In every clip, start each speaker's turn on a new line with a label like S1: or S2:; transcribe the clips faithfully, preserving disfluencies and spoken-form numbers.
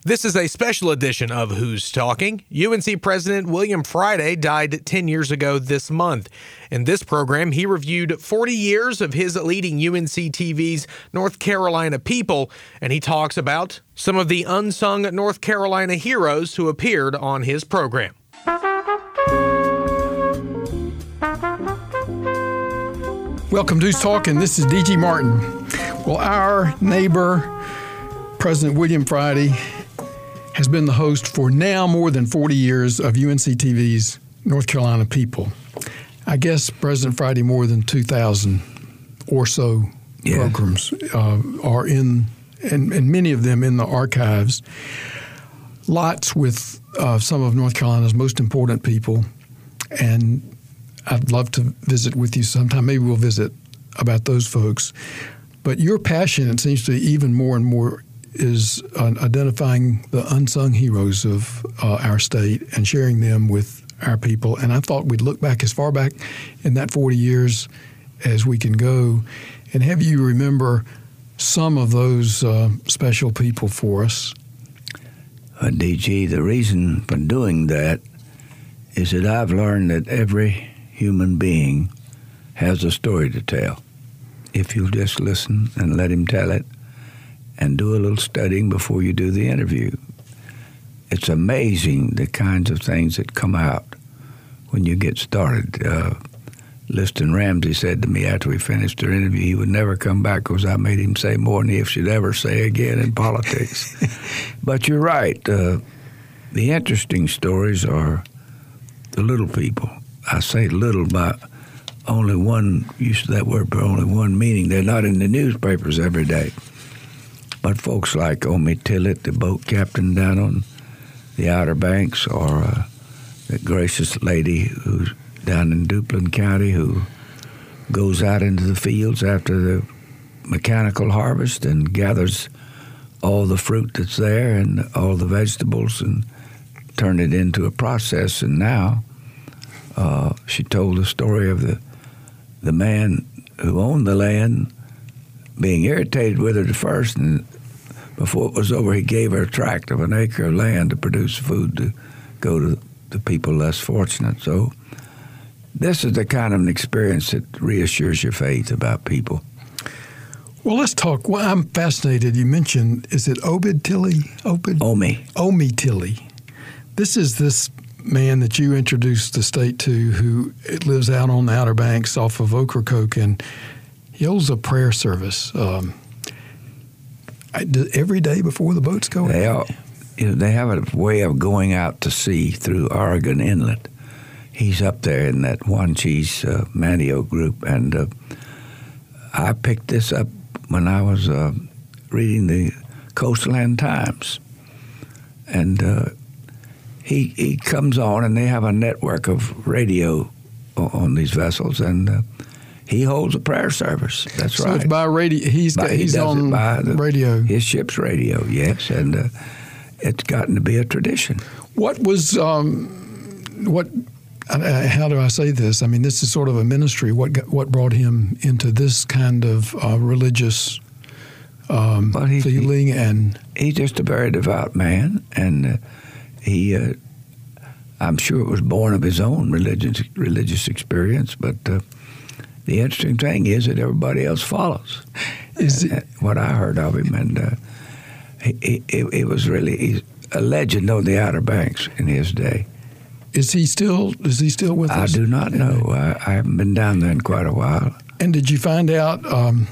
S1: This is a special edition of Who's Talking. U N C President William Friday died ten years ago this month. In this program, he reviewed forty years of his leading U N C T V's North Carolina people, and he talks about some of the unsung North Carolina heroes who appeared on his program.
S2: Welcome to Who's Talking. This is D G Martin. Well, our neighbor, President William Friday, has been the host for now more than forty years of U N C T V's North Carolina People. I guess President Friday more than two thousand or so yeah. programs uh, are in, and, and many of them in the archives. Lots with uh, some of North Carolina's most important people, and I'd love to visit with you sometime. Maybe we'll visit about those folks. But your passion, it seems to be even more and more, is uh, identifying the unsung heroes of uh, our state and sharing them with our people. And I thought we'd look back as far back in that forty years as we can go and have you remember some of those uh, special people for us.
S3: Uh, D G, the reason for doing that is that I've learned that every human being has a story to tell. If you'll just listen and let him tell it, and do a little studying before you do the interview. It's amazing the kinds of things that come out when you get started. Uh, Liston Ramsey said to me after we finished our interview he would never come back because I made him say more than he should ever say again in politics. But you're right. Uh, the interesting stories are the little people. I say little by only one use of that word, but only one meaning. They're not in the newspapers every day. But folks like Omi Tillett, the boat captain down on the Outer Banks, or uh, the gracious lady who's down in Duplin County who goes out into the fields after the mechanical harvest and gathers all the fruit that's there and all the vegetables and turn it into a process. And now uh, she told the story of the the man who owned the land being irritated with her at first, and before it was over, he gave her a tract of an acre of land to produce food to go to the people less fortunate. So this is the kind of an experience that reassures your faith about people.
S2: Well, let's talk. Well, I'm fascinated. You mentioned, is it Obed Tilley? Obed?
S3: Omi.
S2: Omi Tilley. This is this man that you introduced the state to who lives out on the Outer Banks off of Ocracoke, and he holds a prayer service um, every day before the boats go
S3: they
S2: out.
S3: Are, you know, they have a way of going out to sea through Oregon Inlet. He's up there in that Wanchese uh, Manio group, and uh, I picked this up when I was uh, reading the Coastland Times. And uh, he he comes on, and they have a network of radio on these vessels, and uh, he holds a prayer service. That's
S2: so
S3: right.
S2: So it's by radio. He's
S3: by,
S2: he's
S3: he
S2: on
S3: by the,
S2: radio.
S3: His ship's radio, yes, and uh, it's gotten to be a tradition.
S2: What was um, what? Uh, how do I say this? I mean, this is sort of a ministry. What got, what brought him into this kind of uh, religious um, well, he, feeling?
S3: He,
S2: and
S3: he's just a very devout man, and uh, he. Uh, I'm sure it was born of his own religious religious experience, but uh, the interesting thing is that everybody else follows. Is it, what I heard of him, and uh, he, he, it was really he's a legend on the Outer Banks in his day.
S2: Is he still? Is he still with
S3: I
S2: us?
S3: I do not know. I, I haven't been down there in quite a while.
S2: And did you find out um,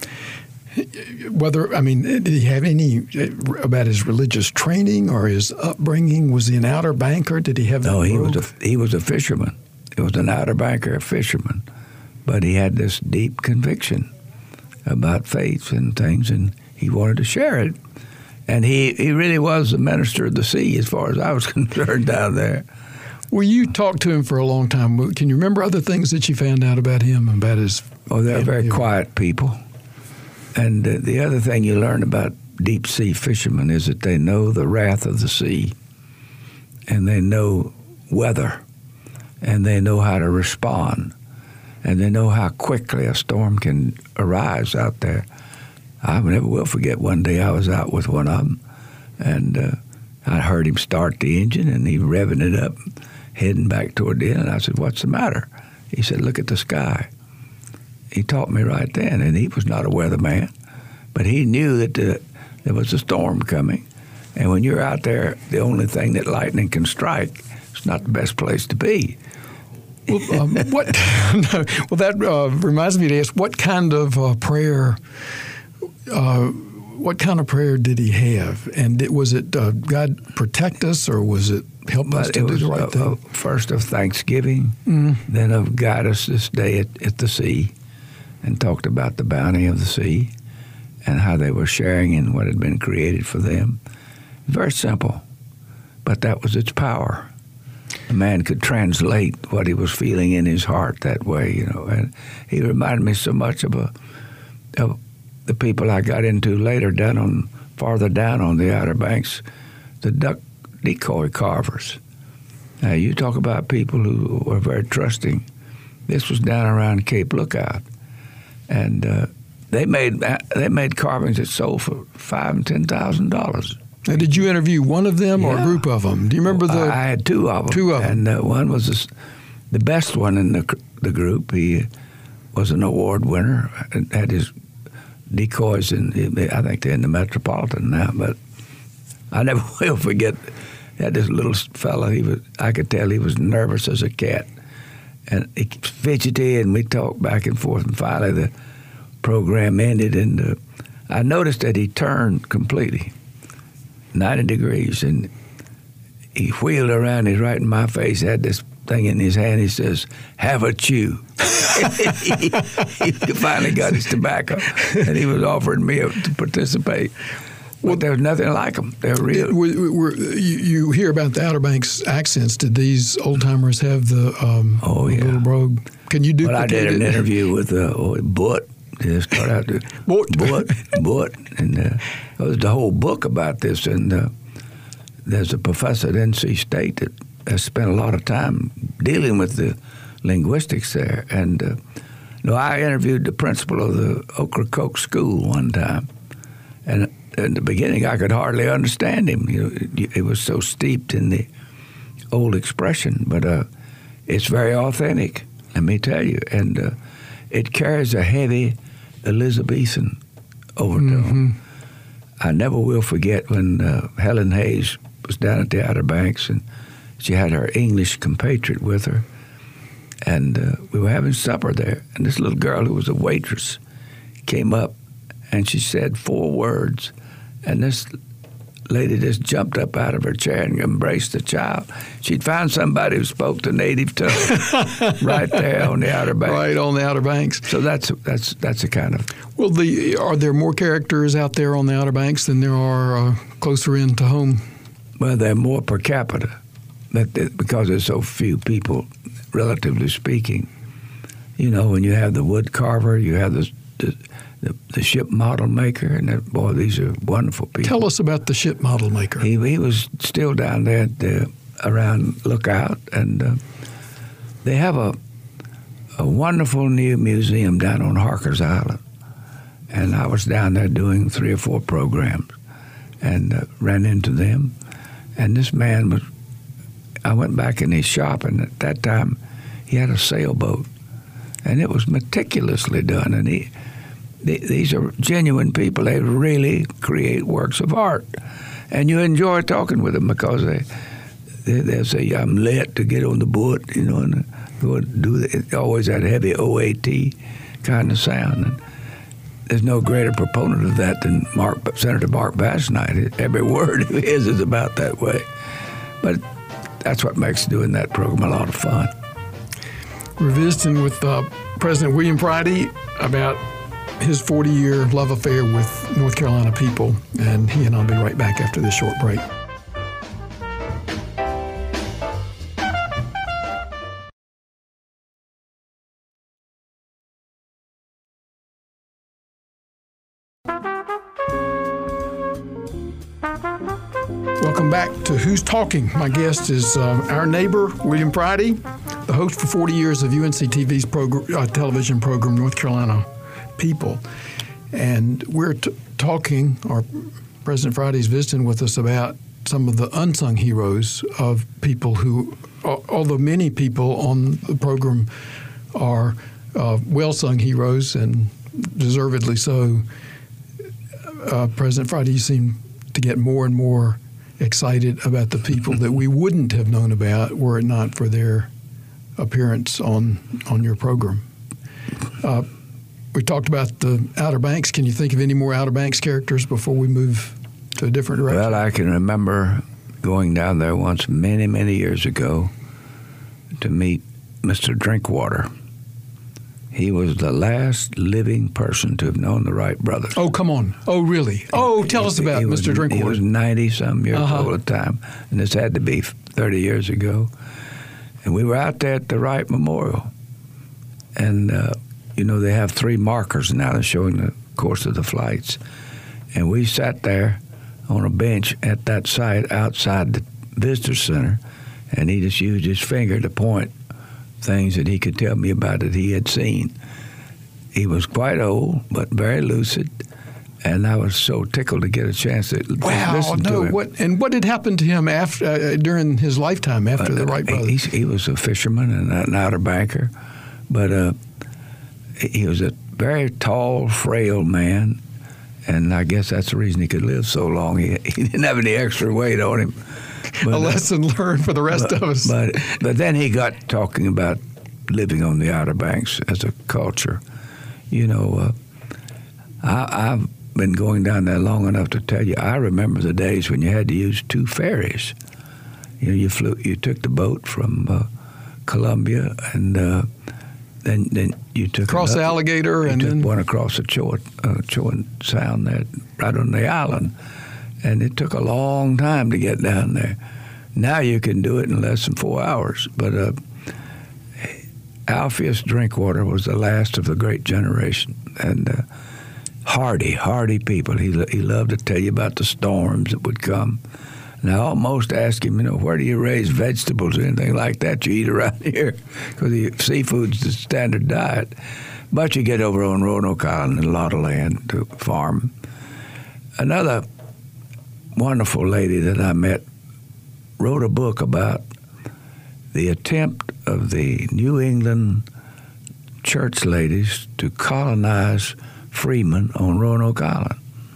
S2: whether? I mean, did he have any about his religious training or his upbringing? Was he an Outer Banker? Did he have?
S3: No, he was a he was a fisherman. He was an Outer Banker, a fisherman, but he had this deep conviction about faith and things, and he wanted to share it. And he, he really was the minister of the sea, as far as I was concerned, down there.
S2: Well, you talked to him for a long time. Can you remember other things that you found out about him, about his?
S3: Oh, they're very quiet people. And uh, the other thing you learn about deep sea fishermen is that they know the wrath of the sea, and they know weather, and they know how to respond, and they know how quickly a storm can arise out there. I never will forget one day I was out with one of them, And uh, I heard him start the engine, and he revving it up, heading back toward the end. And I said, "What's the matter?" He said, "Look at the sky." He taught me right then, and he was not a weatherman, but he knew that the, there was a storm coming. And when you're out there, the only thing that lightning can strike, it's not the best place to be.
S2: Well, um, what? No, well, that uh, reminds me to ask, what kind of uh, prayer? Uh, what kind of prayer did he have? And it, was it uh, God protect us, or was it help
S3: but
S2: us to
S3: it
S2: do
S3: was,
S2: the right
S3: uh,
S2: thing?
S3: Uh, first of thanksgiving, mm. then of guide us this day at, at the sea, and talked about the bounty of the sea and how they were sharing in what had been created for them. Very simple, but that was its power. A man could translate what he was feeling in his heart that way, you know. And he reminded me so much of, a, of the people I got into later down on, farther down on the Outer Banks, the duck decoy carvers. Now, you talk about people who were very trusting. This was down around Cape Lookout, and uh, they made they made carvings that sold for five and ten thousand dollars.
S2: Now, did you interview one of them, yeah, or a group of them? Do you remember the?
S3: I had two of them.
S2: Two of them,
S3: and uh, one was this, the best one in the the group. He was an award winner. Had his decoys in. I think they're in the Metropolitan now, but I never will forget. He had this little fella. He was. I could tell he was nervous as a cat, and he was fidgety. And we talked back and forth. And finally, the program ended, and uh, I noticed that he turned completely. ninety degrees, and he wheeled around. He's right in my face, had this thing in his hand. He says, "Have a chew." he, he finally got his tobacco, and he was offering me to participate. Well, there was nothing like them. They're real.
S2: Were, were, you, you hear about the Outer Banks accents. Did these old timers have the um,
S3: oh, yeah.
S2: little brogue? Can you duplicate it?
S3: Well, I did an
S2: it?
S3: interview with uh, oh, Butt. They start out to Butt, Butt, Butt, and uh, there was the whole book about this. And uh, there's a professor at N C State that has spent a lot of time dealing with the linguistics there. And uh, no, I interviewed the principal of the Ocracoke School one time, and in the beginning I could hardly understand him. You know, it, it was so steeped in the old expression, but uh, it's very authentic. Let me tell you, and uh, it carries a heavy Elizabethan overtone. Mm-hmm. I never will forget when uh, Helen Hayes was down at the Outer Banks, and she had her English compatriot with her, and uh, we were having supper there, and this little girl who was a waitress came up, and she said four words, and this lady just jumped up out of her chair and embraced the child. She'd found somebody who spoke the native tongue right there on the Outer Banks.
S2: Right on the Outer Banks.
S3: So that's that's that's a kind of.
S2: Well, the are there more characters out there on the Outer Banks than there are uh, closer in to home?
S3: Well, there are more per capita, that, that because there's so few people, relatively speaking. You know, when you have the wood carver, you have the the, the, the ship model maker, and that, boy, these are wonderful people.
S2: Tell us about the ship model maker.
S3: He he was still down there at the, around Lookout, and uh, they have a a wonderful new museum down on Harker's Island. And I was down there doing three or four programs, and uh, ran into them. And this man was, I went back in his shop, and at that time he had a sailboat, and it was meticulously done. And he, they, these are genuine people. They really create works of art, and you enjoy talking with them because they they they'll say, "I'm lit to get on the boat," you know, and go do the, always that heavy O A T kind of sound. And there's no greater proponent of that than Mark, Senator Mark Basnight. Every word of his is about that way. But that's what makes doing that program a lot of fun.
S2: We're visiting with uh, President William Friday about his forty-year love affair with North Carolina people, and he and I'll be right back after this short break. Welcome back to Who's Talking. My guest is uh, our neighbor, William Friday, the host for forty years of U N C T V's progr- uh, television program, North Carolina People. And we're t- talking or President Friday's visiting with us about some of the unsung heroes of people who, although many people on the program are uh, well-sung heroes and deservedly so, uh, President Friday, you seem to get more and more excited about the people that we wouldn't have known about were it not for their appearance on on your program. Uh, we talked about the Outer Banks. Can you think of any more Outer Banks characters before we move to a different direction?
S3: Well, I can remember going down there once many, many years ago to meet Mister Drinkwater. He was the last living person to have known the Wright brothers.
S2: Oh, come on. Oh, really? Oh, tell
S3: he,
S2: us about
S3: he
S2: Mister
S3: Was,
S2: Drinkwater.
S3: He was ninety-some years
S2: uh-huh.
S3: old at the time, and this had to be thirty years ago. And we were out there at the Wright Memorial. And, uh, you know, they have three markers now that's showing the course of the flights. And we sat there on a bench at that site outside the visitor center, and he just used his finger to point things that he could tell me about that he had seen. He was quite old, but very lucid, and I was so tickled to get a chance to
S2: wow,
S3: listen
S2: no,
S3: to him.
S2: What, and what had happened to him after uh, during his lifetime after
S3: uh,
S2: the Wright brothers?
S3: He, he was a fisherman and an outer banker, but uh, he was a very tall, frail man, and I guess that's the reason he could live so long. He, he didn't have any extra weight on him. But,
S2: a lesson uh, learned for the rest
S3: but,
S2: of us.
S3: But, but then he got talking about living on the Outer Banks as a culture. You know, uh, I, I've been going down there long enough to tell you, I remember the days when you had to use two ferries. You know, you flew, you took the boat from uh, Columbia, and uh, then then you took
S2: across
S3: another,
S2: the Alligator,
S3: you
S2: and
S3: took
S2: then
S3: one across the Chowan, uh, Chowan Sound there, right on the island. And it took a long time to get down there. Now you can do it in less than four hours. But uh, Alpheus Drinkwater was the last of the great generation. And uh, hardy, hardy people. He, he loved to tell you about the storms that would come. And I almost asked him, you know, where do you raise vegetables or anything like that you eat around here? Because seafood's the standard diet. But you get over on Roanoke Island and a lot of land to farm. Another wonderful lady that I met wrote a book about the attempt of the New England church ladies to colonize freemen on Roanoke Island.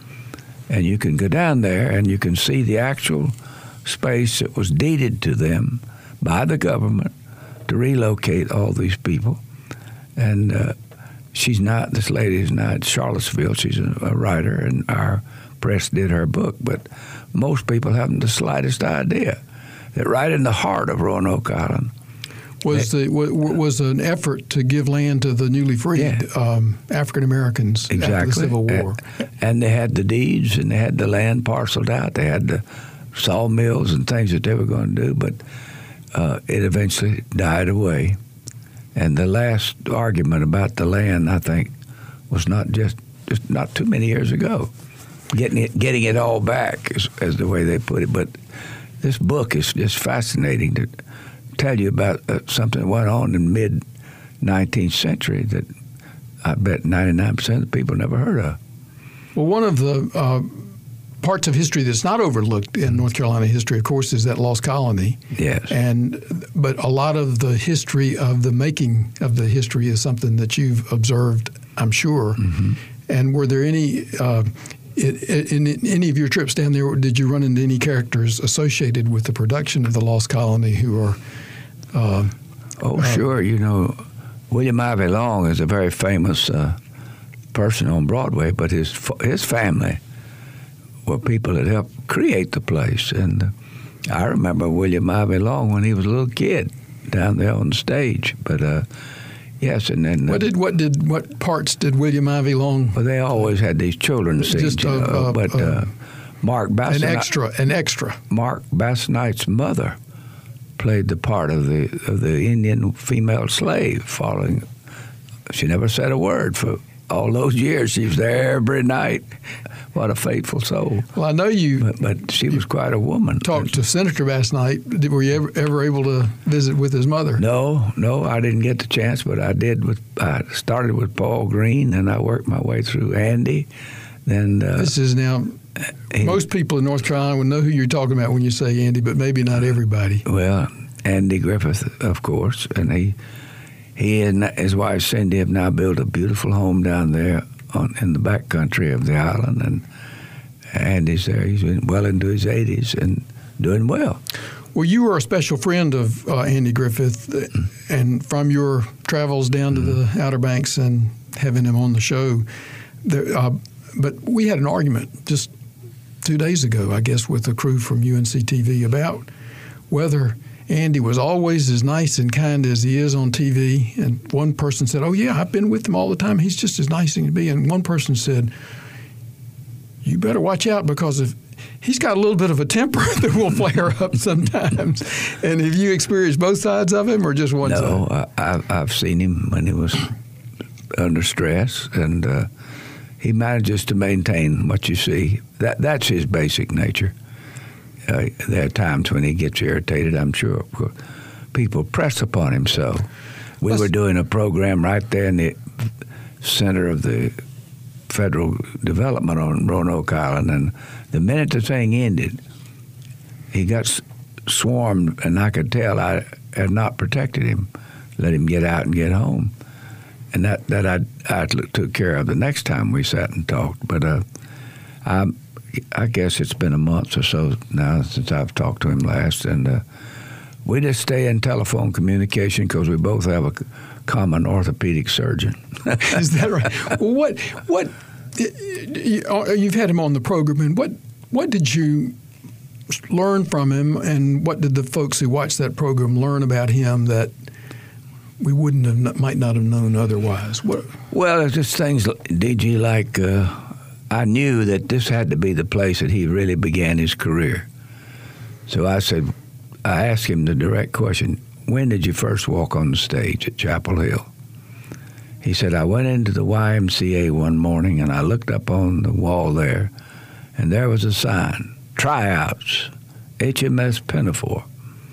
S3: And you can go down there and you can see the actual space that was deeded to them by the government to relocate all these people. And uh, she's not, this lady is not Charlottesville. She's a, a writer, and our press did her book, but most people haven't the slightest idea that right in the heart of Roanoke Island
S2: was the was an effort to give land to the newly freed
S3: yeah.
S2: um, African Americans
S3: exactly.
S2: after the Civil War.
S3: And, and they had the deeds, and they had the land parceled out. They had the sawmills and things that they were going to do, but uh, it eventually died away. And the last argument about the land, I think, was not just, just not too many years ago. Getting it, getting it all back is, is the way they put it. But this book is just fascinating to tell you about uh, something that went on in mid nineteenth century that I bet ninety-nine percent of the people never heard of.
S2: Well, one of the uh, parts of history that's not overlooked in North Carolina history, of course, is that lost colony.
S3: Yes.
S2: And but a lot of the history of the making of the history is something that you've observed, I'm sure. Mm-hmm. And were there any uh, In, in any of your trips down there, did you run into any characters associated with the production of The Lost Colony who are? Uh,
S3: oh,
S2: uh,
S3: sure. You know, William Ivey Long is a very famous uh, person on Broadway, but his his family were people that helped create the place. And uh, I remember William Ivey Long when he was a little kid down there on the stage. But uh, yes, and then uh,
S2: what did what did what parts did William Ivey Long?
S3: Well, they always had these children's scenes,
S2: just
S3: you know,
S2: uh,
S3: but
S2: uh,
S3: uh, Mark Bassanite,
S2: an extra, an extra.
S3: Mark Bassanite's mother played the part of the of the Indian female slave. Following, she never said a word for all those years. She was there every night. What a faithful soul.
S2: Well, I know you.
S3: But, but she was quite a woman.
S2: Talked to Senator Bassanite. Did, were you ever, ever able to visit with his mother?
S3: No, no, I didn't get the chance, but I did. With I started with Paul Green, and I worked my way through Andy. Then uh,
S2: this is now
S3: he,
S2: Most people in North Carolina would know who you're talking about when you say Andy, but maybe not everybody.
S3: Well, Andy Griffith, of course, and he he and his wife Cindy have now built a beautiful home down there on, in the back country of the island, and Andy's there. He's well into his eighties and doing well.
S2: Well, you were a special friend of uh, Andy Griffith, and from your travels down to the Outer Banks and having him on the show, there, uh, but we had an argument just two days ago, I guess, with a crew from U N C T V about whether Andy was always as nice and kind as he is on T V. And one person said, oh, yeah, I've been with him all the time. He's just as nice as he can be. And one person said, you better watch out, because if he's got a little bit of a temper that will flare up sometimes. And have you experienced both sides of him or just one
S3: no,
S2: side?
S3: No, I've, I've seen him when he was under stress, and uh, he manages to maintain what you see. That That's his basic nature. Uh, there are times when he gets irritated, I'm sure. People press upon him so. We Let's, were doing a program right there in the center of the federal development on Roanoke Island, and the minute the thing ended, he got swarmed, and I could tell I had not protected him, let him get out and get home. And that, that I, I took care of the next time we sat and talked. But uh, I, I guess it's been a month or so now since I've talked to him last, and uh, we just stay in telephone communication because we both have a common orthopedic surgeon.
S2: Is that right? Well, what what you've had him on the program, and what what did you learn from him, and what did the folks who watched that program learn about him that we wouldn't have, might not have known otherwise? What?
S3: Well, it's just things, D G, like uh, I knew that this had to be the place that he really began his career. So I said, I asked him the direct question, when did you first walk on the stage at Chapel Hill? He said, I went into the Y M C A one morning, and I looked up on the wall there, and there was a sign, Tryouts, H M S Pinafore.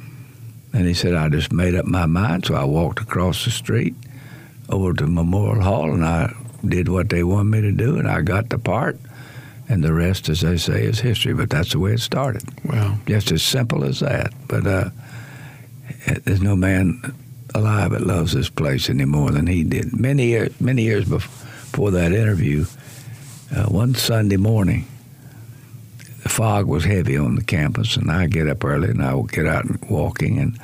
S3: And he said, I just made up my mind, so I walked across the street over to Memorial Hall, and I did what they wanted me to do, and I got the part. And the rest, as they say, is history. But that's the way it started.
S2: Wow. Just
S3: as simple as that. But uh, there's no man alive that loves this place any more than he did. Many years, many years before that interview, uh, one Sunday morning, the fog was heavy on the campus, and I get up early, and I would get out and walking, and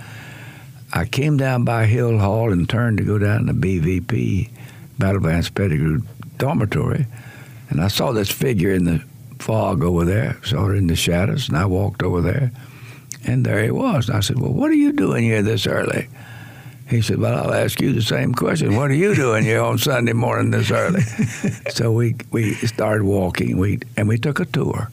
S3: I came down by Hill Hall and turned to go down to B V P, Battle Vance Pettigrew dormitory, and I saw this figure in the fog over there, saw it in the shadows, and I walked over there, and there he was. And I said, well, what are you doing here this early? He said, well, I'll ask you the same question. What are you doing here on Sunday morning this early? So we we started walking, we and we took a tour.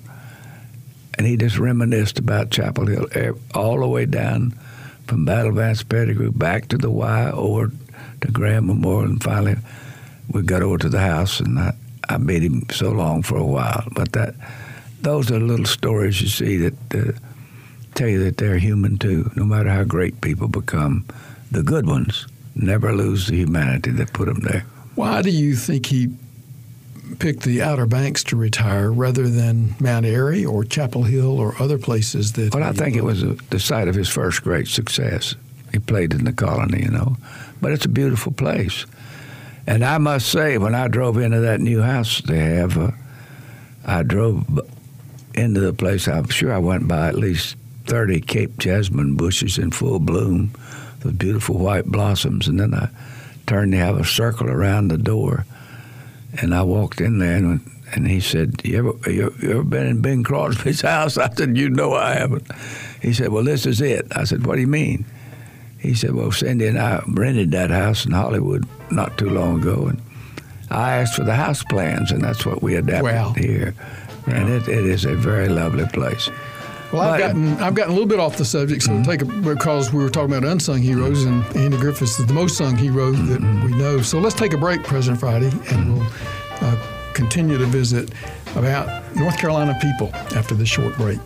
S3: And he just reminisced about Chapel Hill all the way down from Battle Vance Pettigrew back to the Y, over to Graham Memorial, and finally we got over to the house, and I, I made him so long for a while. But that those are little stories you see that uh, tell you that they're human too. No matter how great people become, the good ones never lose the humanity that put them there.
S2: Why do you think he picked the Outer Banks to retire rather than Mount Airy or Chapel Hill or other places that?
S3: Well, I think it was a, the site of his first great success. He played in the colony, you know, but it's a beautiful place. And I must say, when I drove into that new house they have, uh, I drove into the place. I'm sure I went by at least thirty Cape jasmine bushes in full bloom with beautiful white blossoms, and then I turned to have a circle around the door. And I walked in there, and, and he said, you ever, you, you ever been in Bing Crosby's house? I said, you know I haven't. He said, well, this is it. I said, what do you mean? He said, well, Cindy and I rented that house in Hollywood not too long ago, and I asked for the house plans, and that's what we adapted
S2: wow.
S3: here. Wow. And it, it is a very lovely place.
S2: Well, I've gotten I've gotten a little bit off the subject, so mm-hmm. take a, because we were talking about unsung heroes, and Andy Griffith is the most sung hero that mm-hmm. we know. So let's take a break, President Friday, and mm-hmm. we'll uh, continue to visit about North Carolina people after this short break.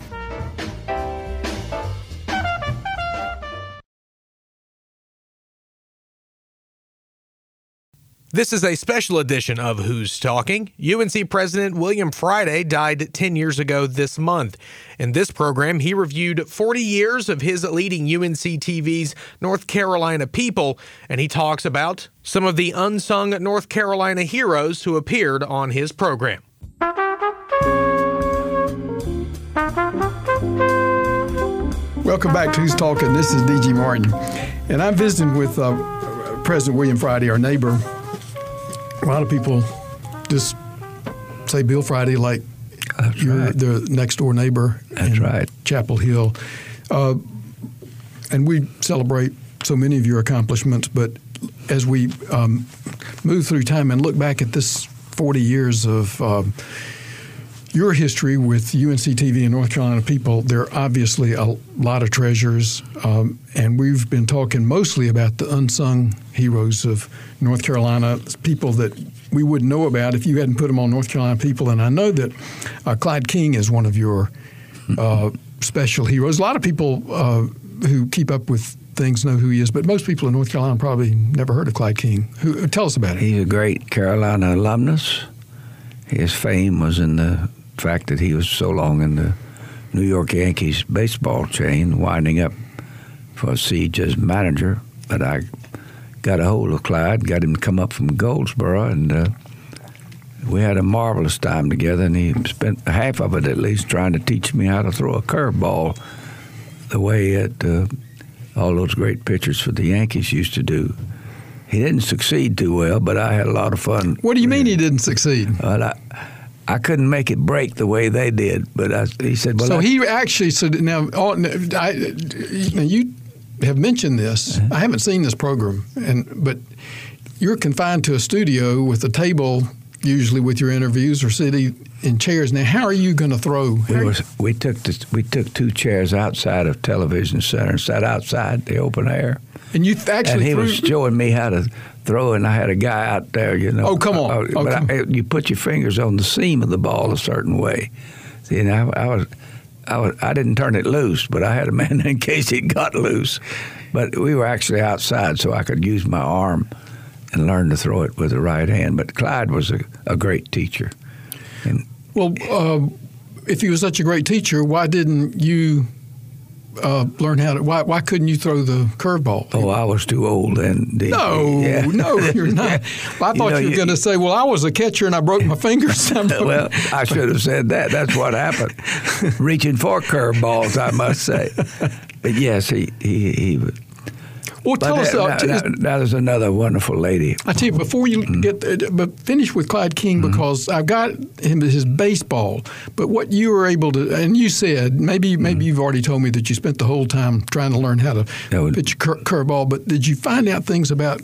S1: This is a special edition of Who's Talking. U N C President William Friday died ten years ago this month. In this program, he reviewed forty years of his leading U N C T V's North Carolina people, and he talks about some of the unsung North Carolina heroes who appeared on his program.
S2: Welcome back to Who's Talking. This is D G Martin, and I'm visiting with uh, President William Friday, our neighbor. A lot of people just say Bill Friday like
S3: That's
S2: you're
S3: right.
S2: the next door neighbor.
S3: That's
S2: in
S3: right.
S2: Chapel Hill. Uh, and we celebrate so many of your accomplishments, but as we um, move through time and look back at this forty years of um, your history with U N C T V and North Carolina people, there are obviously a lot of treasures, um, and we've been talking mostly about the unsung heroes of North Carolina, people that we wouldn't know about if you hadn't put them on North Carolina people. And I know that uh, Clyde King is one of your uh, special heroes. A lot of people uh, who keep up with things know who he is, but most people in North Carolina probably never heard of Clyde King. Who, tell us about it.
S3: He's a great Carolina alumnus. His fame was in the fact that he was so long in the New York Yankees baseball chain, winding up for Siege as manager. But I got a hold of Clyde, got him to come up from Goldsboro, and uh, we had a marvelous time together, and he spent half of it at least trying to teach me how to throw a curveball the way that uh, all those great pitchers for the Yankees used to do. He didn't succeed too well, but I had a lot of fun.
S2: What do you mean he didn't succeed?
S3: Well, I, I couldn't make it break the way they did, but I, he said, well,
S2: so
S3: I,
S2: he actually said, now, all, I, now you have mentioned this. Uh-huh. I haven't seen this program, and but you're confined to a studio with a table, usually with your interviews, or sitting in chairs. Now, how are you going to throw?
S3: We, was, we took this, we took two chairs outside of Television Center and sat outside the open air.
S2: And you actually
S3: and he
S2: threw,
S3: was showing me how to throw, and I had a guy out there, you know.
S2: Oh, come on.
S3: Uh,
S2: oh,
S3: but
S2: come
S3: I,
S2: on.
S3: you put your fingers on the seam of the ball a certain way. See, and I, I was, I was, I didn't turn it loose, but I had a man in case it got loose. But we were actually outside, so I could use my arm and learn to throw it with the right hand. But Clyde was a, a great teacher. And
S2: well, uh, if he was such a great teacher, why didn't you uh, learn how to? Why why couldn't you throw the curveball?
S3: Oh, I was too old then.
S2: No,
S3: yeah.
S2: no, you're not. Well, I thought
S3: You know,
S2: you were
S3: you-
S2: going to say, "Well, I was a catcher and I broke my fingers."
S3: Well, I should have said that. That's what happened. Reaching for curveballs, I must say. But yes, he he he. was-
S2: well, tell
S3: But
S2: us.
S3: that,
S2: Uh,
S3: that,
S2: t-
S3: that, that is another wonderful lady.
S2: I tell you, before you
S3: Mm-hmm.
S2: get, uh, but finish with Clyde King, because I've got him his baseball. But what you were able to, and you said maybe maybe you've already told me that you spent the whole time trying to learn how to
S3: That would-
S2: pitch a cur- curveball. But did you find out things about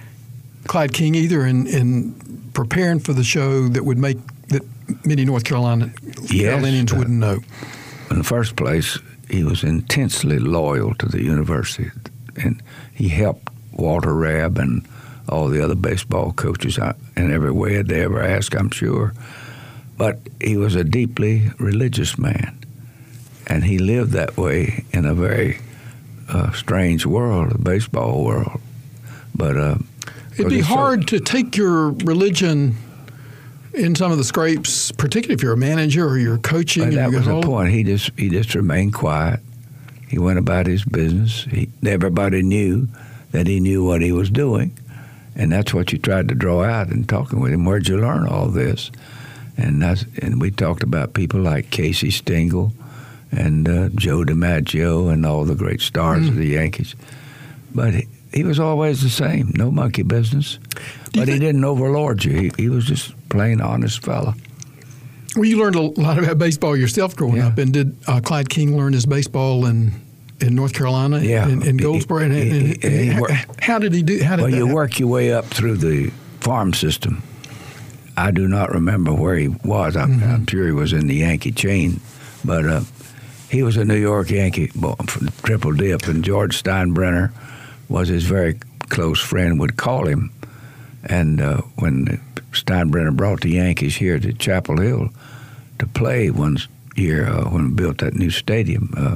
S2: Clyde King either in, in preparing for the show that would make that many North Carolina
S3: Yes,
S2: Carolinians
S3: uh,
S2: wouldn't know?
S3: In the first place, he was intensely loyal to the university, and he helped Walter Rabb and all the other baseball coaches out in every way they ever asked, I'm sure. But he was a deeply religious man, and he lived that way in a very uh, strange world, the baseball world. But uh,
S2: It'd be
S3: it's so-
S2: hard to take your religion in some of the scrapes, particularly if you're a manager or you're coaching.
S3: But
S2: and
S3: that
S2: you
S3: was
S2: got
S3: the
S2: all-
S3: point. He just he just remained quiet. He went about his business. He, everybody knew that he knew what he was doing, and that's what you tried to draw out in talking with him. Where'd you learn all this? And that's and we talked about people like Casey Stengel and uh, Joe DiMaggio and all the great stars
S2: Mm.
S3: of the Yankees. But he, he was always the same, no monkey business.
S2: Do you
S3: But he
S2: think-
S3: didn't overlord you. He, he was just plain honest fella.
S2: Well, you learned a lot about baseball yourself growing
S3: Yeah.
S2: up, and did uh, Clyde King learn his baseball in, in North Carolina,
S3: Yeah.
S2: in, in
S3: He-
S2: Goldsboro? And, and,
S3: he-
S2: and
S3: he
S2: how,
S3: worked-
S2: how did he do? How did
S3: Well,
S2: that
S3: you
S2: happen?
S3: work your way up through the farm system. I do not remember where he was. I'm,
S2: Mm-hmm.
S3: I'm sure he was in the Yankee chain, but uh, he was a New York Yankee, bo- triple dip, and George Steinbrenner was his very close friend, would call him. And uh, when Steinbrenner brought the Yankees here to Chapel Hill to play one year uh, when we built that new stadium, uh,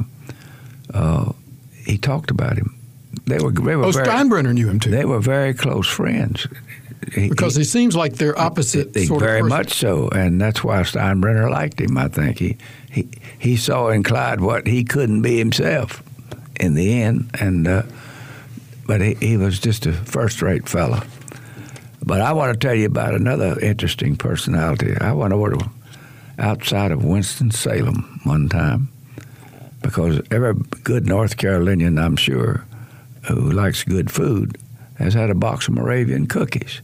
S3: uh, he talked about him. They were, they were
S2: Oh,
S3: very,
S2: Steinbrenner knew him too.
S3: they were very close friends. he,
S2: because
S3: he,
S2: it seems like they're opposite.
S3: He,
S2: sort
S3: very
S2: of
S3: much so, and that's why Steinbrenner liked him. I think he he he saw in Clyde what he couldn't be himself in the end, and uh, but he, he was just a first-rate fellow. But I want to tell you about another interesting personality. I went over to outside of Winston-Salem one time, because every good North Carolinian, I'm sure, who likes good food has had a box of Moravian cookies.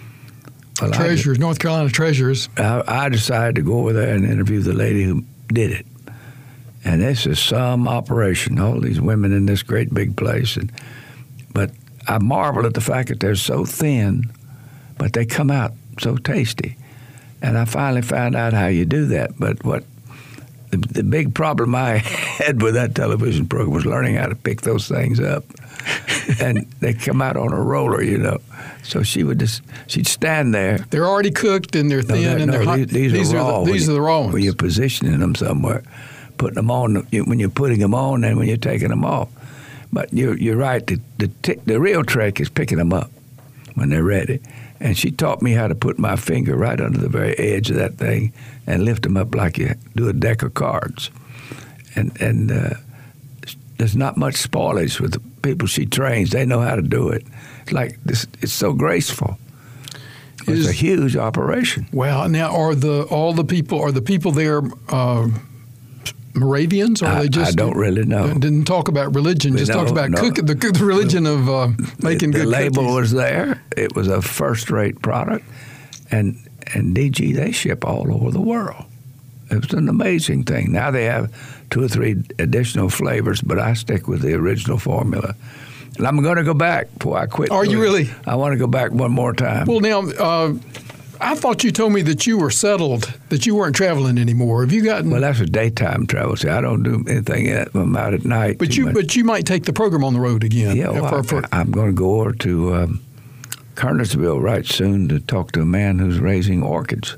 S3: Well,
S2: treasures, North Carolina treasures.
S3: I, I decided to go over there and interview the lady who did it. And this is some operation, all these women in this great big place. And, but I marvel at the fact that they're so thin, but they come out so tasty. And I finally found out how you do that. But what the, the big problem I had with that television program was learning how to pick those things up. And they come out on a roller, you know. So she would just, she'd stand there.
S2: They're already cooked and they're thin
S3: no,
S2: and
S3: no,
S2: they're hot.
S3: These, these,
S2: these
S3: are,
S2: are
S3: raw.
S2: the, these
S3: you,
S2: are the raw ones.
S3: When you're positioning them somewhere, putting them on, when you're putting them on and when you're taking them off. But you're, you're right, the, the, t- the real trick is picking them up when they're ready. And she taught me how to put my finger right under the very edge of that thing and lift them up like you do a deck of cards. And, and uh, there's not much spoilage with the people she trains. They know how to do it. It's like this. It's so graceful. It's
S2: Is,
S3: a huge operation.
S2: Well, now are the all the people are the people there uh, Moravians, or are
S3: I,
S2: they just?
S3: I don't really know.
S2: Didn't talk about religion. Just
S3: No,
S2: talked about
S3: no.
S2: cook, the, the religion of uh, making
S3: the,
S2: good
S3: the label
S2: cookies.
S3: was there. It was a first-rate product, and and D G they ship all over the world. It was an amazing thing. Now they have two or three additional flavors, but I stick with the original formula. And I'm going to go back before I quit.
S2: Are you really?
S3: I want to go back one more time.
S2: Well, now uh, I thought you told me that you were settled, that you weren't traveling anymore. Have you gotten?
S3: Well, that's a daytime travel. See, I don't do anything yet. I'm out at night.
S2: But you,
S3: much.
S2: but you might take the program on the road again.
S3: Yeah, well,
S2: for, for,
S3: I, I'm going to go over to um, Kernersville right soon to talk to a man who's raising orchids,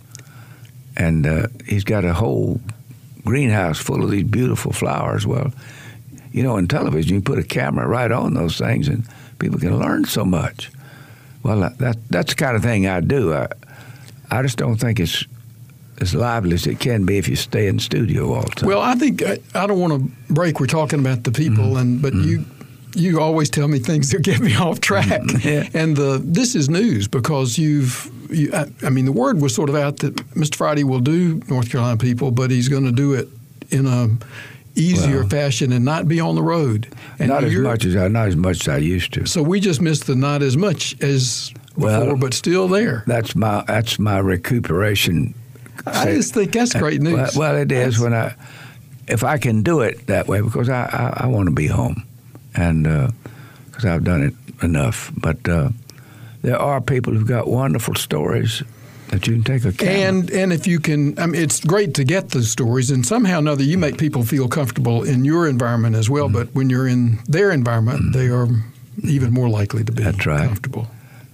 S3: and uh, he's got a whole greenhouse full of these beautiful flowers. Well, you know, in television, you put a camera right on those things, and people can learn so much. Well, that that's the kind of thing I do. I, I just don't think it's as lively as it can be if you stay in studio all the time.
S2: Well, I think I, I don't want to break. We're talking about the people, mm-hmm. and but mm-hmm. you you always tell me things that get me off track.
S3: Mm-hmm. Yeah.
S2: And the this is news because you've. You, I, I mean, the word was sort of out that Mister Friday will do North Carolina people, but he's going to do it in a easier well, fashion and not be on the road. And
S3: not as much as I not as much as I used to.
S2: So we just missed the not as much as before, well, but still there.
S3: That's my that's my recuperation.
S2: I just think that's great news.
S3: Well, well it is
S2: that's,
S3: when I if I can do it that way because I I, I want to be home, and because uh, I've done it enough. But uh, there are people who've got wonderful stories that you can take a camera.
S2: And and if you can, I mean, it's great to get those stories, and somehow or another you make people feel comfortable in your environment as well. Mm-hmm. But when you're in their environment, mm-hmm. they are even more likely to be
S3: That's right.
S2: comfortable.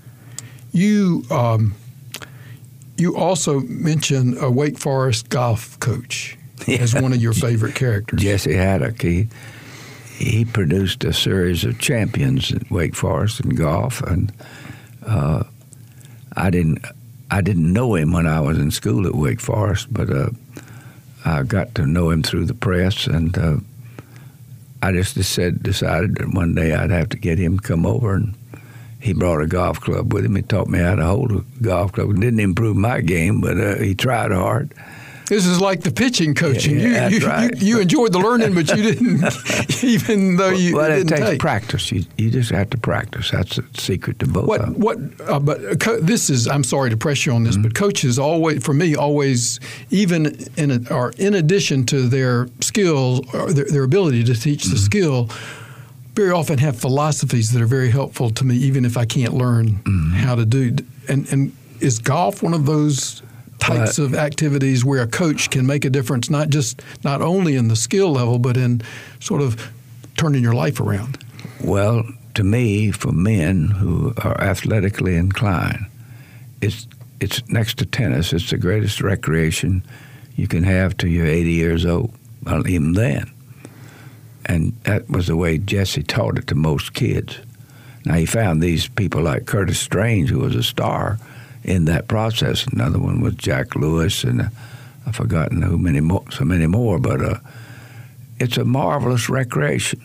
S2: You um, you also mentioned a Wake Forest golf coach yeah. as one of your favorite characters.
S3: Jesse Haddock. He he produced a series of champions at Wake Forest in golf, and uh, I didn't. I didn't know him when I was in school at Wake Forest, but uh, I got to know him through the press, and uh, I just said, decided that one day I'd have to get him to come over, and he brought a golf club with him. He taught me how to hold a golf club. It didn't improve my game, but uh, he tried hard.
S2: This is like the pitching coaching.
S3: Yeah,
S2: you,
S3: that's
S2: you,
S3: right.
S2: you, you enjoyed the learning, but you didn't, even though you
S3: well,
S2: didn't
S3: it takes
S2: take.
S3: practice. You you just have to practice. That's the secret to both
S2: what,
S3: of them.
S2: What? Uh, but co- this is. I'm sorry to press you on this, mm-hmm. but coaches always, for me, always, even in a, or in addition to their skills or their, their ability to teach mm-hmm. the skill, very often have philosophies that are very helpful to me, even if I can't learn mm-hmm. how to do. And and is golf one of those types of activities where a coach can make a difference, not just not only in the skill level, but in sort of turning your life around?
S3: Well, to me, for men who are athletically inclined, it's it's next to tennis. It's the greatest recreation you can have till you're eighty years old. Well, even then, and that was the way Jesse taught it to most kids. Now, he found these people like Curtis Strange, who was a star in that process. Another one was Jack Lewis, and uh, I've forgotten who many more, so many more. But uh, it's a marvelous recreation.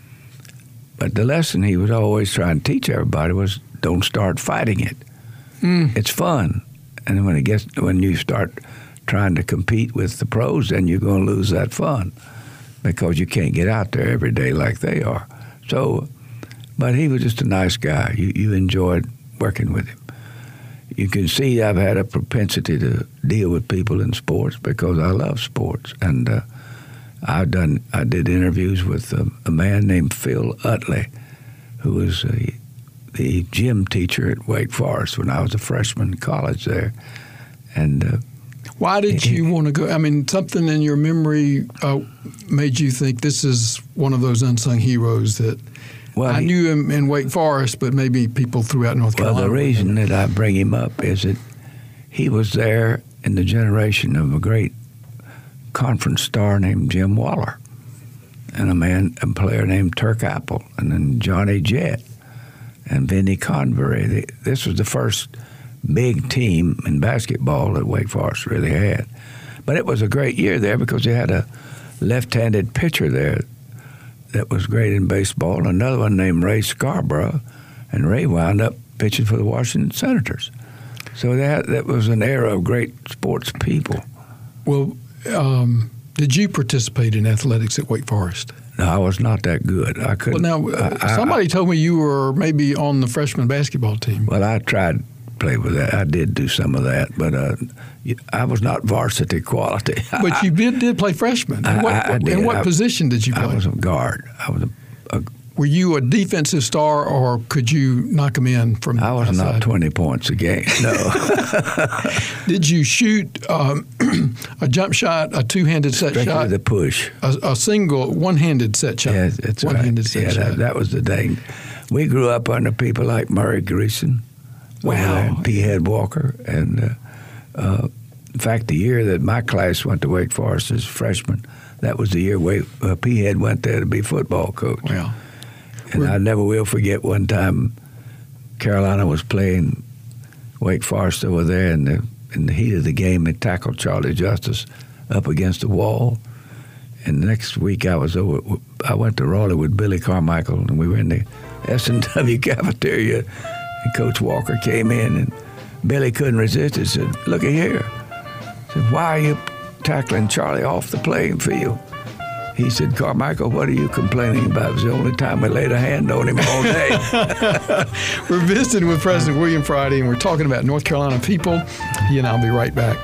S3: But the lesson he would always try and teach everybody was, don't start fighting it. Mm. It's fun. And when it gets, when you start trying to compete with the pros, then you're going to lose that fun because you can't get out there every day like they are. So, but he was just a nice guy. You, you enjoyed working with him. You can see I've had a propensity to deal with people in sports because I love sports. And uh, I've done, I did interviews with a, a man named Phil Utley, who was a, the gym teacher at Wake Forest when I was a freshman in college there. And uh,
S2: why did you want to go? I mean, something in your memory uh, made you think this is one of those unsung heroes that well, I he, knew him in Wake Forest, but maybe people throughout North Carolina.
S3: Well, the reason that I bring him up is that he was there in the generation of a great conference star named Jim Waller, and a man, a player named Turk Apple, and then Johnny Jett, and Vinnie Convery. This was the first big team in basketball that Wake Forest really had. But it was a great year there because they had a left-handed pitcher there that was great in baseball, another one named Ray Scarborough, and Ray wound up pitching for the Washington Senators. So that that was an era of great sports people.
S2: Well, um, did you participate in athletics at Wake Forest?
S3: No, I was not that good. I couldn't.
S2: Well, now, uh, somebody I, told me you were maybe on the freshman basketball team.
S3: Well, I tried to play with that. I did do some of that, but uh, I was not varsity quality.
S2: But you did, did play freshman. In what,
S3: I, I did.
S2: In what
S3: I,
S2: position did you play?
S3: I was a guard. I was a, a
S2: Were you a defensive star, or could you knock them in from
S3: I was
S2: outside?
S3: not twenty points a game, no.
S2: Did you shoot um, a jump shot, a two-handed set
S3: Strictly
S2: shot?
S3: the push.
S2: A, a single, one-handed set shot?
S3: Yeah, that's
S2: one-handed
S3: right.
S2: set
S3: yeah,
S2: shot.
S3: That, that was the thing. We grew up under people like Murray Greason.
S2: Wow.
S3: And P. Head Walker. And, uh, uh, in fact, the year that my class went to Wake Forest as freshmen, that was the year Wake, uh, P. Head went there to be football coach.
S2: Wow.
S3: And
S2: We're,
S3: I never will forget one time Carolina was playing Wake Forest over there, and the, in the heat of the game, they tackled Charlie Justice up against the wall. And the next week I was over, I went to Raleigh with Billy Carmichael, and we were in the S and W cafeteria, and Coach Walker came in, and Billy couldn't resist. He said, "Look at here." I said, "Why are you tackling Charlie off the playing field?" He said, "Carmichael, what are you complaining about? It was the only time we laid a hand on him all day."
S2: We're visiting with President William Friday, and we're talking about North Carolina people. He and I'll be right back.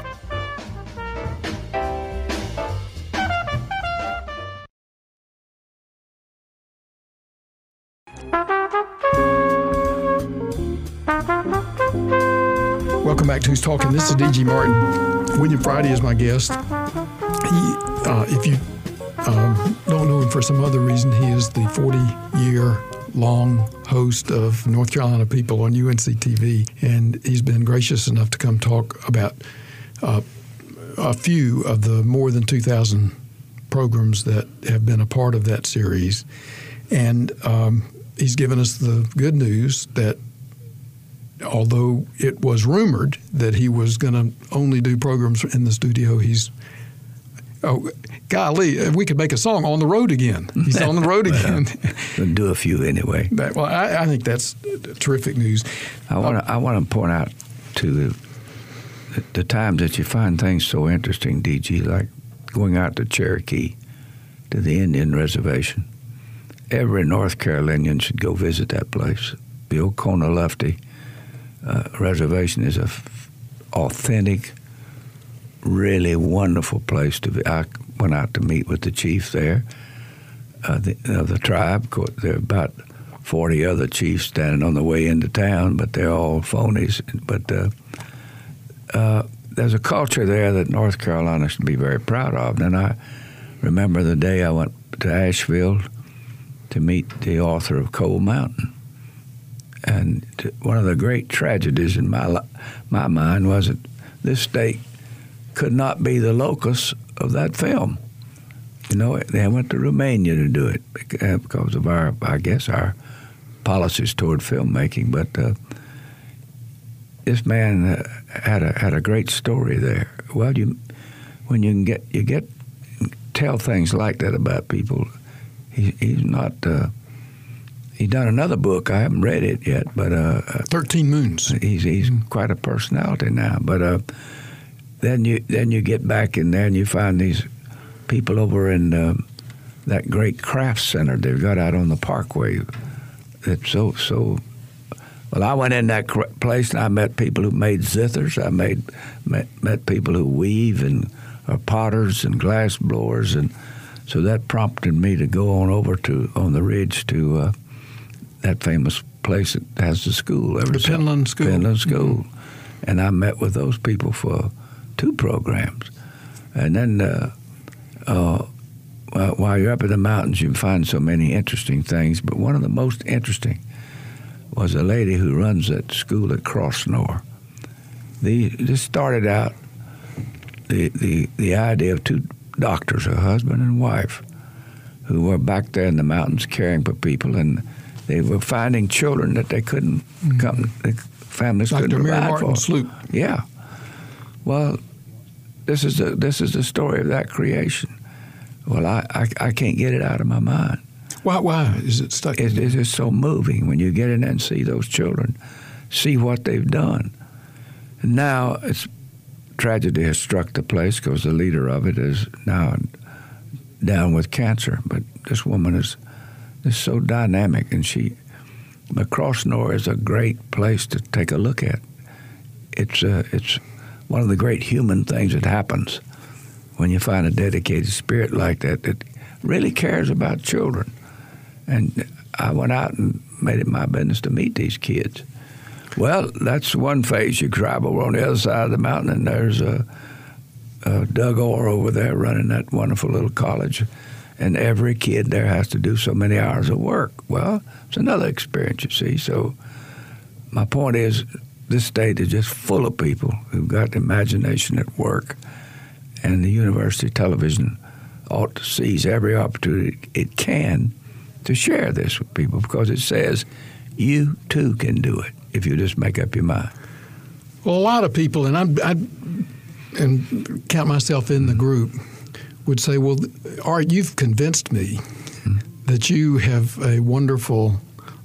S2: Welcome back to Who's Talking. This is D G Martin. William Friday is my guest. He, uh, if you Um, don't know him for some other reason, he is the forty-year-long host of North Carolina People on U N C T V, and he's been gracious enough to come talk about uh, a few of the more than two thousand programs that have been a part of that series. And um, he's given us the good news that although it was rumored that he was going to only do programs in the studio, he's Oh, golly, we could make a song, On the Road Again. He's on the road again.
S3: We'll do a few anyway.
S2: That, well, I, I think that's terrific news.
S3: I want to I want to point out to the, the times that you find things so interesting, D G, like going out to Cherokee, to the Indian reservation. Every North Carolinian should go visit that place. The Oconee Lufty uh, reservation is a f- authentic, really wonderful place to be. I went out to meet with the chief there uh, the, of the tribe. Of course, there are about forty other chiefs standing on the way into town, but they're all phonies. But uh, uh, there's a culture there that North Carolina should be very proud of. And I remember the day I went to Asheville to meet the author of Coal Mountain. And to, one of the great tragedies in my my mind was that this state could not be the locus of that film. You know, they went to Romania to do it because of our, I guess, our policies toward filmmaking. But uh, this man uh, had a had a great story there. Well, you when you can get you get tell things like that about people, he, he's not. Uh, he's done another book. I haven't read it yet, but uh,
S2: Thirteen Moons.
S3: He's he's quite a personality now. But uh, then you then you get back in there and you find these people over in uh, that great craft center they've got out on the Parkway. It's so so. Well, I went in that place and I met people who made zithers. I made met, met people who weave and are potters and glass blowers, and so that prompted me to go on over to on the ridge to uh, that famous place that has the school.
S2: The Penland School.
S3: Penland School, mm-hmm. And I met with those people for two programs, and then uh, uh, well, while you're up in the mountains, you find so many interesting things. But one of the most interesting was a lady who runs that school at Crossnore. The, this started out the, the the idea of two doctors, a husband and wife, who were back there in the mountains caring for people, and they were finding children that they couldn't mm-hmm. come, the families
S2: Doctor
S3: couldn't
S2: Mary
S3: provide
S2: Martin
S3: for.
S2: Sloop.
S3: Yeah. Well, this is the this is the story of that creation. Well, I, I, I can't get it out of my mind.
S2: Why? Why is it stuck?
S3: It, it's just so moving when you get in there and see those children, see what they've done. And now it's tragedy has struck the place because the leader of it is now down with cancer. But this woman is is so dynamic, and she, Crossnore is a great place to take a look at. It's uh, it's one of the great human things that happens when you find a dedicated spirit like that that really cares about children. And I went out and made it my business to meet these kids. Well, that's one phase. You drive over on the other side of the mountain, and there's a, a Doug Orr over there running that wonderful little college, and every kid there has to do so many hours of work. Well, it's another experience, you see. So my point is, this state is just full of people who've got imagination at work, and the university television ought to seize every opportunity it can to share this with people, because it says you too can do it if you just make up your mind.
S2: Well, a lot of people, and I and count myself in the group, would say, well, Art, you've convinced me mm-hmm. that you have a wonderful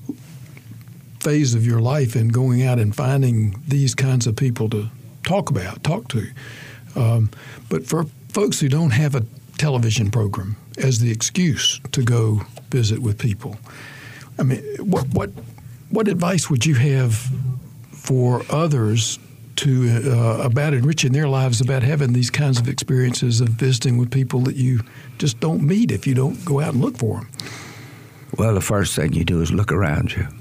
S2: phase of your life in going out and finding these kinds of people to talk about, talk to. Um, but for folks who don't have a television program as the excuse to go visit with people, I mean, what what what advice would you have for others to uh, about enriching their lives, about having these kinds of experiences of visiting with people that you just don't meet if you don't go out and look for them?
S3: Well, the first thing you do is look around you.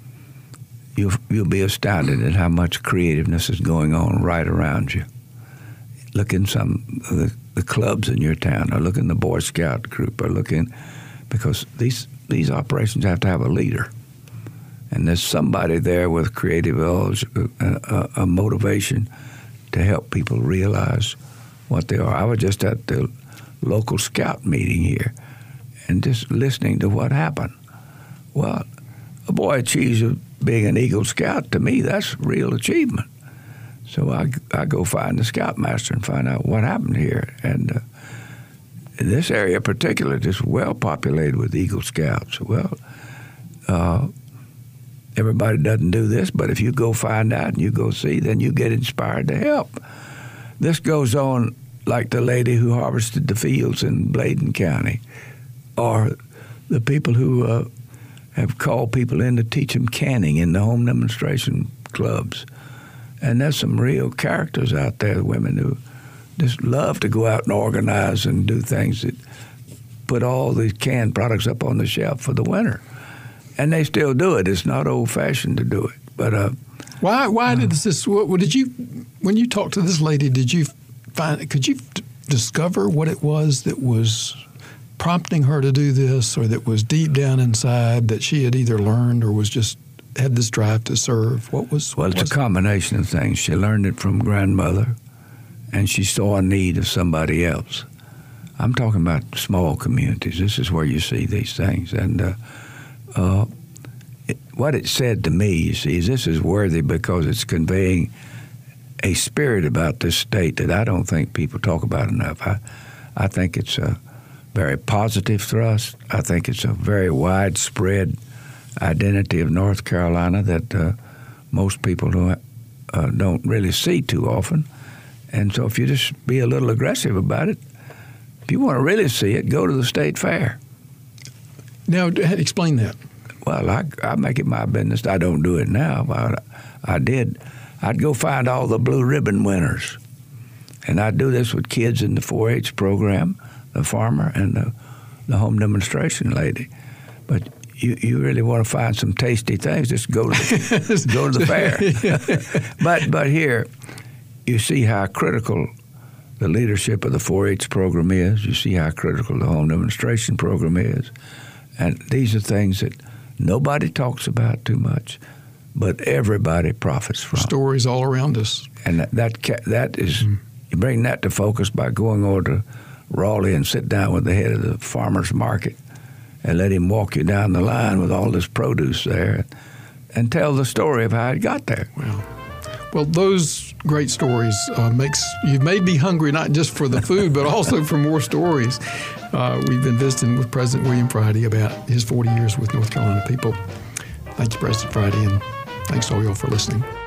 S3: You'll, you'll be astounded at how much creativeness is going on right around you. Look in some of the, the clubs in your town, or look in the Boy Scout group, or look in, because these these operations have to have a leader. And there's somebody there with creative urge, a, a, a motivation to help people realize what they are. I was just at the local scout meeting here and just listening to what happened. Well, a boy achieves being an Eagle Scout. To me, that's real achievement. So I, I go find the scoutmaster and find out what happened here. And uh, in this area in particular, it's well populated with Eagle Scouts. Well, uh, everybody doesn't do this, but if you go find out and you go see, then you get inspired to help. This goes on like the lady who harvested the fields in Bladen County, or the people who uh, have called people in to teach them canning in the home demonstration clubs. And there's some real characters out there, women who just love to go out and organize and do things that put all these canned products up on the shelf for the winter. And they still do it. It's not old-fashioned to do it. But uh,
S2: why? Why uh, did this? What did you? When you talked to this lady, did you find? Could you d- discover what it was that was prompting her to do this, or that was deep down inside that she had either learned or was just had this drive to serve? What was?
S3: Well,
S2: what
S3: it's
S2: was
S3: a combination of things. She learned it from grandmother, and she saw a need of somebody else. I'm talking about small communities. This is where you see these things, and. Uh, Uh, it, what it said to me, you see, is this is worthy because it's conveying a spirit about this state that I don't think people talk about enough. I, I think it's a very positive thrust. I think it's a very widespread identity of North Carolina that uh, most people don't, uh, don't really see too often. And so if you just be a little aggressive about it, if you want to really see it, go to the state fair.
S2: Now, explain that.
S3: Well, I, I make it my business. I don't do it now, but I, I did. I'd go find all the blue ribbon winners. And I'd do this with kids in the four H program, the farmer and the, the home demonstration lady. But you, you really want to find some tasty things, just go to the, go to the fair. but but here, you see how critical the leadership of the four H program is. You see how critical the home demonstration program is. And these are things that nobody talks about too much, but everybody profits from.
S2: Stories all around us.
S3: And that that, that is, mm. you bring that to focus by going over to Raleigh and sit down with the head of the farmer's market and let him walk you down the line with all this produce there and tell the story of how it got there.
S2: Wow. Well, those great stories uh, makes you made me hungry, not just for the food, but also for more stories. Uh, we've been visiting with President William Friday about his forty years with North Carolina people. Thank you, President Friday, and thanks to all y'all for listening.